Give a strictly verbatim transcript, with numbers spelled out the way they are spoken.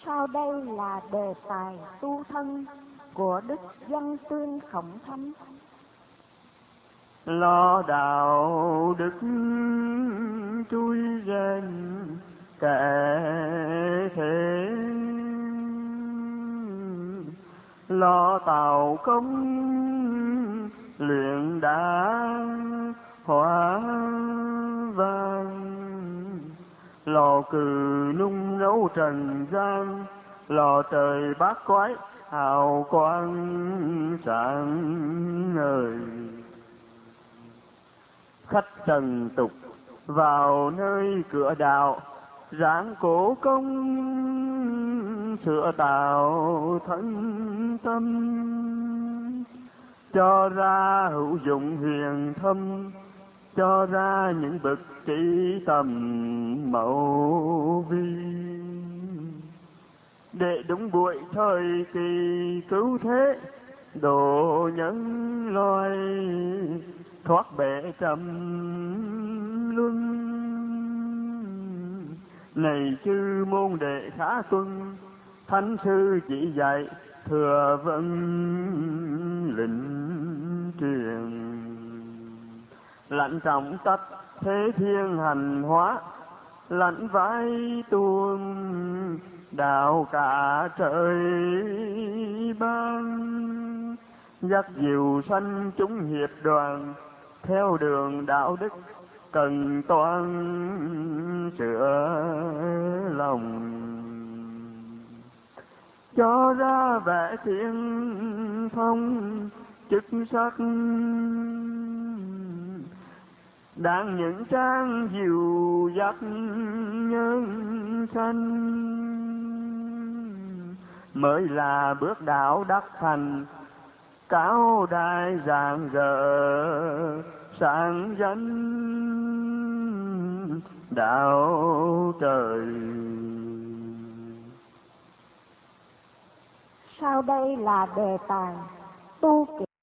Sau đây là đề tài tu thân của Đức Văn Tương Khổng Thánh. Lo đạo đức chui rèn kẻ thế, lo tạo công luyện đá hóa vàng, lò cừ nung nấu trần gian, lò trời bát quái hào quang sáng ngời. Khách trần tục vào nơi cửa đạo, ráng cổ công sửa tạo thân tâm, cho ra hữu dụng hiền thâm, cho ra những bậc trí tầm mẫu vi, để đúng buổi thời kỳ cứu thế, độ nhân loài thoát bể trầm luân. Này chư môn đệ khả tuân, thánh sư chỉ dạy thừa vân lĩnh truyền, lãnh trọng tất thế thiên hành hóa, lãnh vai tuôn đạo cả trời ban, dắt dìu sanh chúng hiệp đoàn, theo đường đạo đức cần toan sửa lòng, cho ra vẻ thiên phong chức sắc, đang những trang dìu dắt nhân sanh, mới là bước đạo đắc thành, cao đài rạng rỡ sáng danh đạo trời. Sau đây là đề tài tu kiệt.